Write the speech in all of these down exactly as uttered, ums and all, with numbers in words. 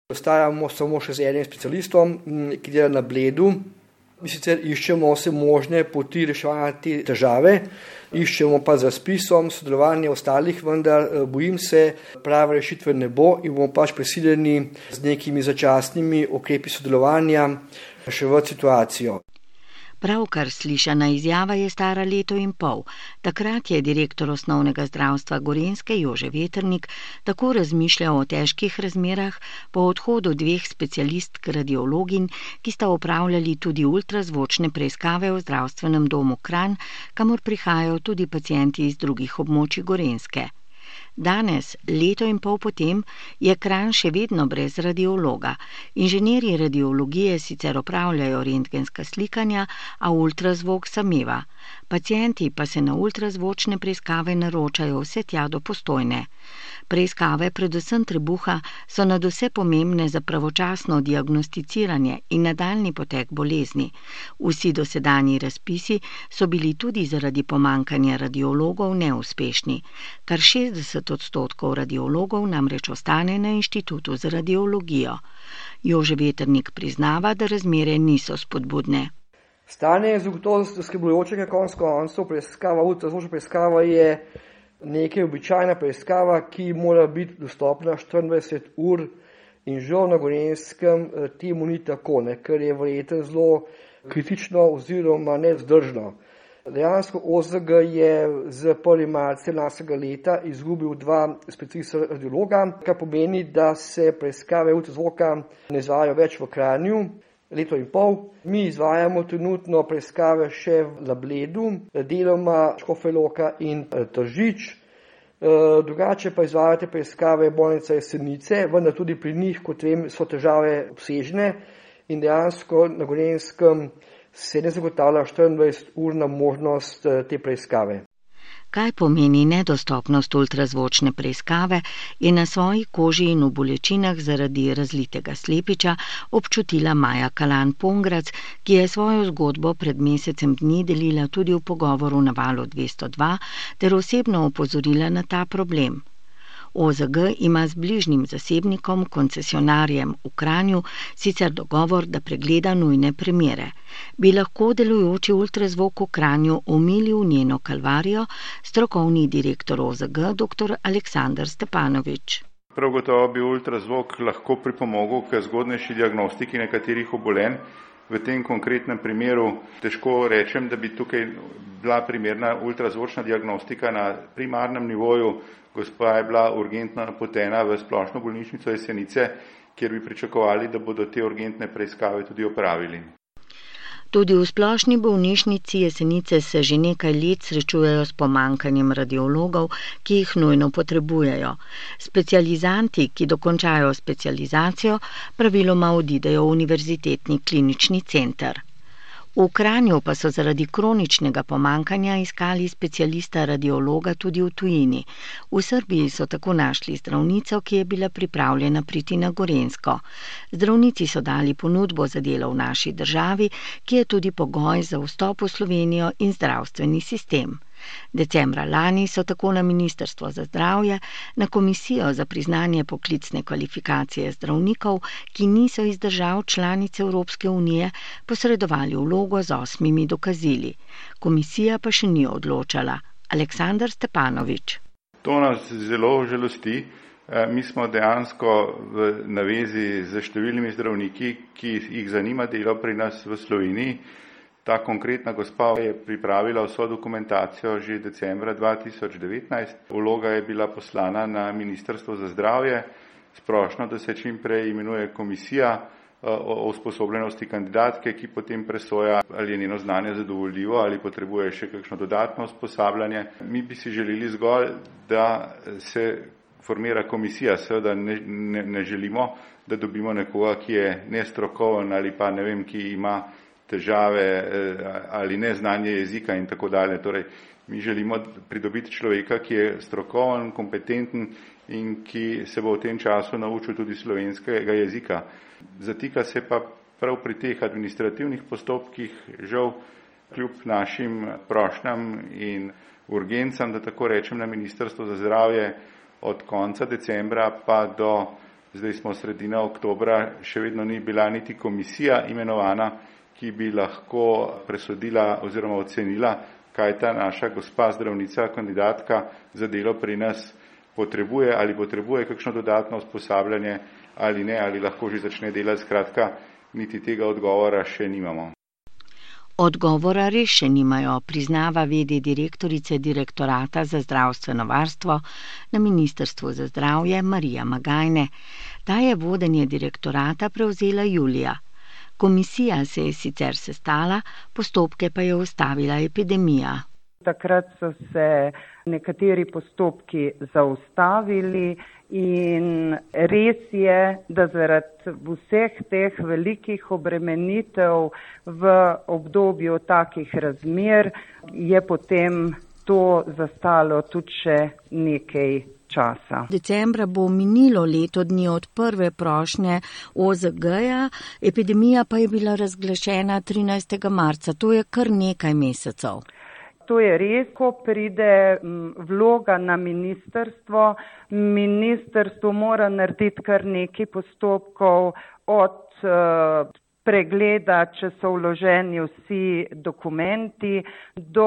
Ostajamo samo še z enim specialistom, ki dela na Bledu. Mi sicer iščemo vse možne poti reševanja te težave, iščemo pa z razpisom sodelovanje ostalih, vendar bojim se, prave rešitve ne bo in bomo pač prisiljeni z nekimi začasnimi ukrepi sodelovanja reševati situacijo. Pravkar slišana izjava je stara leto in pol. Takrat je direktor osnovnega zdravstva Gorenjske Jože Vetrnik tako razmišljal o težkih razmerah po odhodu dveh specialistk radiologin, ki sta opravljali tudi ultrazvočne preiskave v zdravstvenem domu Kranj, kamor prihajajo tudi pacienti iz drugih območij Gorenjske. Danes, leto in pol potem, je Kranj še vedno brez radiologa. Inženirji radiologije sicer opravljajo rentgenska slikanja, a ultrazvok sameva. Pacienti pa se na ultrazvočne preiskave naročajo vse tja do Postojne. Preiskave, predvsem trebuha, so nadvse pomembne za pravočasno diagnosticiranje in nadaljnji potek bolezni. Vsi dosedanji razpisi so bili tudi zaradi pomankanja radiologov neuspešni. Kar šestdeset odstotkov radiologov namreč ostane na inštitutu za radiologijo. Jože Vetrnik priznava, da razmere niso spodbudne. Stanje je zagotovo zaskrbljujoče, konec koncev preiskava, ultrazvočna preiskava je nekaj običajna preiskava, ki mora biti dostopna štiriindvajset ur in žal na Gorenjskem temu ni tako, ne, ker je verjetno zelo kritično oziroma nevzdržno. Dejansko O Z G je z prvim marcem lanskega leta izgubil dva specialista radiologa, kar pomeni, da se preiskave ultrazvoka ne izvajajo več v Kranju. Leto in pol. Mi izvajamo trenutno preiskave še v Bledu, deloma Škofja Loka in Tržič. Drugače pa izvajate preiskave bolnica Jesenice, vendar tudi pri njih, kot vem, so težave obsežne in dejansko na Gorenjskem se ne zagotavlja štiriindvajset urna možnost te preiskave. Kaj pomeni nedostopnost ultrazvočne preiskave, je na svoji koži in v bolečinah zaradi razlitega slepiča občutila Maja Kalan-Pongrac, ki je svojo zgodbo pred mesecem dni delila tudi v pogovoru na Valu dvesto dva ter osebno opozorila na ta problem. O Z G ima z bližnjim zasebnikom, koncesionarjem v Kranju, sicer dogovor, da pregleda nujne primere. Bi lahko delujoči ultrazvok v Kranju omilil njeno kalvarijo, strokovni direktor O Z G, dr. Aleksander Stepanovič. Prav gotovo bi ultrazvok lahko pripomogel k zgodnejši diagnostiki nekaterih obolenj. V tem konkretnem primeru težko rečem, da bi tukaj bila primerna ultrazvočna diagnostika na primarnem nivoju. Gospa je bila urgentno napotena v splošno bolnišnico Jesenice, kjer bi pričakovali, da bodo te urgentne preiskave tudi opravili. Tudi v splošni bolnišnici Jesenice se že nekaj let srečujejo s pomankanjem radiologov, ki jih nujno potrebujejo. Specializanti, ki dokončajo specializacijo, praviloma odidejo v univerzitetni klinični center. V Kranju pa so zaradi kroničnega pomankanja iskali specialista radiologa tudi v tujini. V Srbiji so tako našli zdravnico, ki je bila pripravljena priti na Gorenjsko. Zdravnici so dali ponudbo za delo v naši državi, ki je tudi pogoj za vstop v Slovenijo in zdravstveni sistem. Decembra lani so tako na Ministrstvo za zdravje, na Komisijo za priznanje poklicne kvalifikacije zdravnikov, ki niso iz držav članic Evropske unije, posredovali vlogo z osmimi dokazili. Komisija pa še ni odločala. Aleksander Stepanovič. To nas zelo žalosti. Mi smo dejansko v navezi z številnimi zdravniki, ki jih zanima delo pri nas v Sloveniji. Ta konkretna gospa je pripravila vso dokumentacijo že decembra dva tisoč devetnajst. Vloga je bila poslana na Ministrstvo za zdravje, sprošno, da se čim prej imenuje komisija o usposobljenosti kandidatke, ki potem presoja, ali je njeno znanje zadovoljivo ali potrebuje še kakšno dodatno usposabljanje. Mi bi si želeli zgolj, da se formira komisija, seveda ne, ne, ne želimo, da dobimo nekoga, ki je nestrokoven ali pa ne vem, ki ima težave ali neznanje jezika in tako dalje. Torej, mi želimo pridobiti človeka, ki je strokoven, kompetenten in ki se bo v tem času naučil tudi slovenskega jezika. Zatika se pa prav pri teh administrativnih postopkih, žal kljub našim prošnjam in urgencam, da tako rečem, na Ministrstvo za zdravje od konca decembra pa do zdaj smo sredina oktobra, še vedno ni bila niti komisija imenovana, ki bi lahko presodila oziroma ocenila, kaj ta naša gospa zdravnica, kandidatka za delo pri nas potrebuje, ali potrebuje kakšno dodatno usposabljanje ali ne, ali lahko že začne delati. Skratka, niti tega odgovora še nimamo. Odgovora res še nimajo, priznava vede direktorice Direktorata za zdravstveno varstvo na Ministrstvu za zdravje Marija Magajne. Ta je vodenje direktorata prevzela julija. Komisija se je sicer sestala, postopke pa je ustavila epidemija. Takrat so se nekateri postopki zaustavili in res je, da zaradi vseh teh velikih obremenitev v obdobju takih razmer je potem to zastalo tudi še nekaj časa. Decembra bo minilo leto dni od prve prošnje O Z G-ja, epidemija pa je bila razglašena trinajstega marca, to je kar nekaj mesecev. To je res, ko pride vloga na ministrstvo, ministrstvo mora narediti kar nekaj postopkov od uh, pregleda, če so vloženi vsi dokumenti, do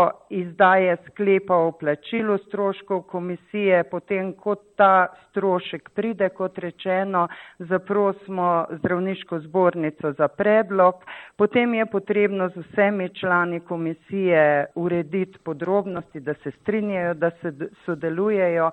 izdaje sklepa o plačilu stroškov komisije, potem ko ta strošek pride, kot rečeno, zaprosimo zdravniško zbornico za predlog, potem je potrebno z vsemi člani komisije urediti podrobnosti, da se strinjajo, da se sodelujejo.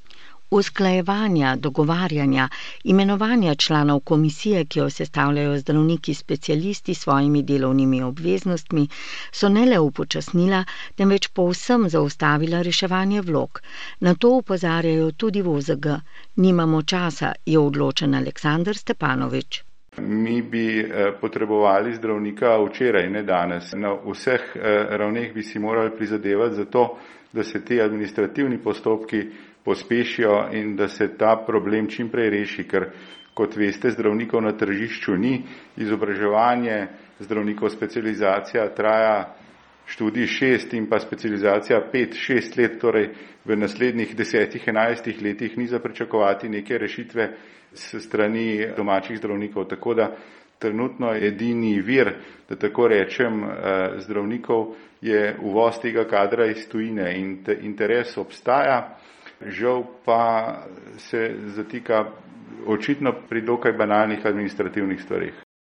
Usklajevanja, dogovarjanja, imenovanja članov komisije, ki jo sestavljajo zdravniki specialisti s svojimi delovnimi obveznostmi, so ne le upočasnila, temveč povsem zaustavila reševanje vlog. Na to opozarjajo tudi v O Z G. Nimamo časa, je odločen Aleksandar Stepanovič. Mi bi potrebovali zdravnika včeraj, ne danes. Na vseh ravneh bi si morali prizadevati za to, da se ti administrativni postopki pospešijo in da se ta problem čim prej reši, ker, kot veste, zdravnikov na tržišču ni. Izobraževanje zdravnikov, specializacija traja študij šest in pa specializacija pet, šest let, torej v naslednjih desetih, enajstih letih ni za pričakovati neke rešitve s strani domačih zdravnikov. Tako da trenutno edini vir, da tako rečem, zdravnikov je uvoz tega kadra iz tujine in interes obstaja. Žal pa se zatika očitno pri dokaj banalnih administrativnih stvarih.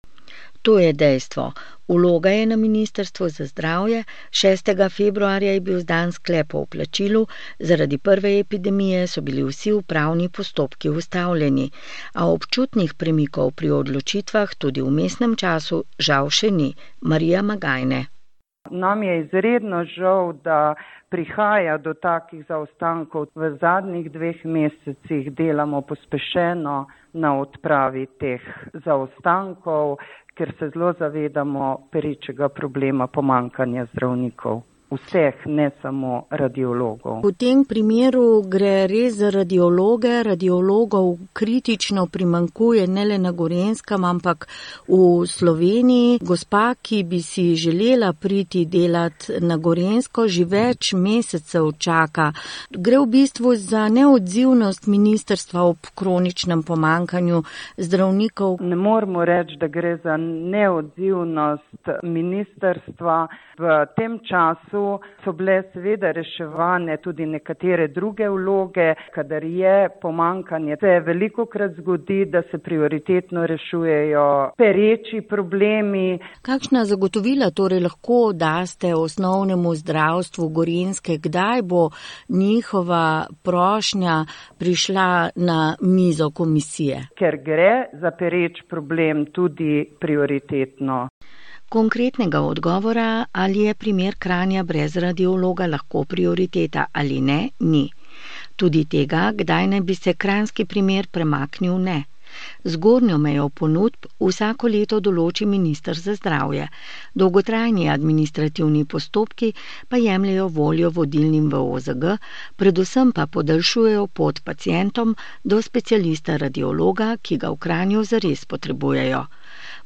To je dejstvo. Vloga je na Ministrstvu za zdravje, šestega februarja je bil zdan sklep o plačilu, zaradi prve epidemije so bili vsi upravni postopki ustavljeni, a občutnih premikov pri odločitvah tudi v vmesnem času žal še ni. Marija Magajne. Nam je izredno žal, da prihaja do takih zaostankov. V zadnjih dveh mesecih delamo pospešeno na odpravi teh zaostankov, ker se zelo zavedamo perečega problema pomanjkanja zdravnikov. Vseh, ne samo radiologov. V tem primeru gre res za radiologe, radiologov kritično primanjkuje ne le na Gorenjskem, ampak v Sloveniji. Gospa, ki bi si želela priti delati na Gorenjsko, že več mesecev čaka. Gre v bistvu za neodzivnost ministrstva ob kroničnem pomanjkanju zdravnikov. Ne moramo reči, da gre za neodzivnost ministrstva. V tem času so bile seveda reševane tudi nekatere druge vloge, kadar je pomanjkanje. Se veliko krat zgodi, da se prioritetno rešujejo pereči problemi. Kakšna zagotovila torej lahko daste osnovnemu zdravstvu Gorenjske, kdaj bo njihova prošnja prišla na mizo komisije? Ker gre za pereč problem tudi prioritetno. Konkretnega odgovora, ali je primer Kranja brez radiologa lahko prioriteta ali ne, ni. Tudi tega, kdaj naj bi se kranjski primer premaknil, ne. Zgornjo mejo ponudb vsako leto določi minister za zdravje. Dolgotrajni administrativni postopki pa jemljajo voljo vodilnim v O Z G, predvsem pa podaljšujejo pot pacientom do specialista radiologa, ki ga v Kranju zares potrebujejo.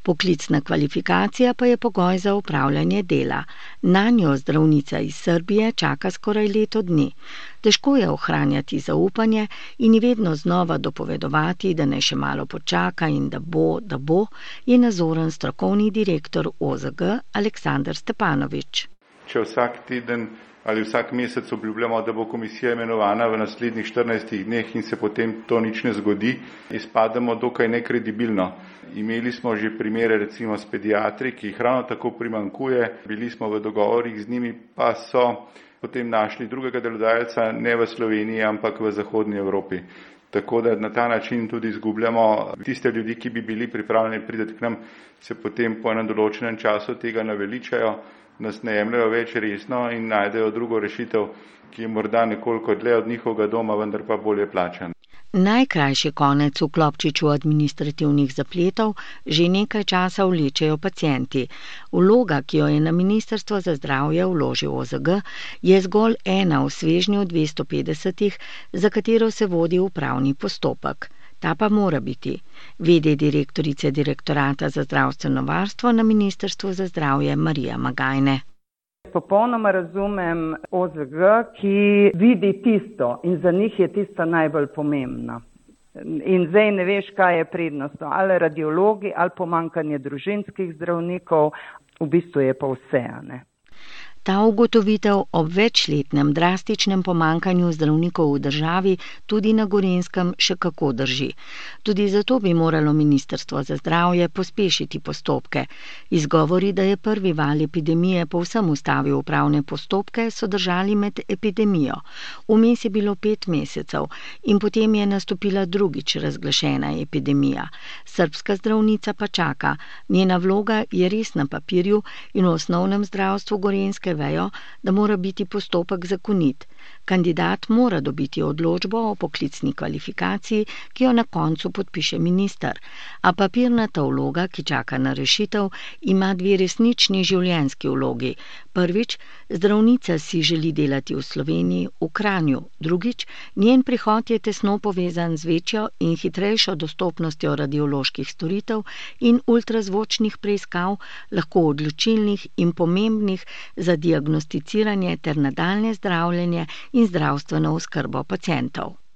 Poklicna kvalifikacija pa je pogoj za opravljanje dela. Nanjo zdravnica iz Srbije čaka skoraj leto dni. Težko je ohranjati zaupanje in ji vedno znova dopovedovati, da ne še malo počaka in da bo, da bo, je nazoren strokovni direktor O Z G Aleksandar Stepanovič. Če vsak teden ali vsak mesec obljubljamo, da bo komisija imenovana v naslednjih štirinajstih dneh in se potem to nič ne zgodi, izpademo dokaj nekredibilno. Imeli smo že primere recimo s pediatri, ki jih ravno tako primankuje, bili smo v dogovorih z njimi, pa so potem našli drugega delodajalca ne v Sloveniji, ampak v zahodni Evropi. Tako da na ta način tudi izgubljamo tiste ljudi, ki bi bili pripravljeni priti k nam, se potem po enem določenem času tega naveličajo, nas ne jemljajo več resno in najdejo drugo rešitev, ki je morda nekoliko dlje od njihovega doma, vendar pa bolje plačan. Najkrajši konec v klopčiču administrativnih zapletov že nekaj časa vlečejo pacienti. Vloga, ki jo je na Ministrstvo za zdravje vložil O Z G, je zgolj ena v svežnju dvesto petdesetih, za katero se vodi upravni postopek. Ta pa mora biti. Vede direktorice Direktorata za zdravstveno varstvo na Ministrstvu za zdravje Marija Magajne. Popolnoma razumem O Z G, ki vidi tisto in za njih je tisto najbolj pomembno. In zdaj ne veš, kaj je prednostno, ali radiologi, ali pomankanje družinskih zdravnikov, v bistvu je pa vse, ne. Ta ugotovitev ob večletnem drastičnem pomankanju zdravnikov v državi tudi na Gorenjskem še kako drži. Tudi zato bi moralo Ministrstvo za zdravje pospešiti postopke. Izgovori, da je prvi val epidemije povsem ustavil upravne postopke, so držali med epidemijo. Vmes je bilo pet mesecev in potem je nastopila drugič razglašena epidemija. Srbska zdravnica pa čaka. Njena vloga je res na papirju in v osnovnem zdravstvu Gorenjske vejo, da mora biti postopek zakonit. Kandidat mora dobiti odločbo o poklicni kvalifikaciji, ki jo na koncu podpiše minister, a papirnata vloga, ki čaka na rešitev, ima dve resnični življenjski vlogi. Prvič, zdravnica si želi delati v Sloveniji, v Kranju. Drugič, njen prihod je tesno povezan z večjo in hitrejšo dostopnostjo radioloških storitev in ultrazvočnih preiskav, lahko odločilnih in pomembnih za diagnosticiranje ter nadaljnje zdravljenje in zdravstveno oskrbo pacientov.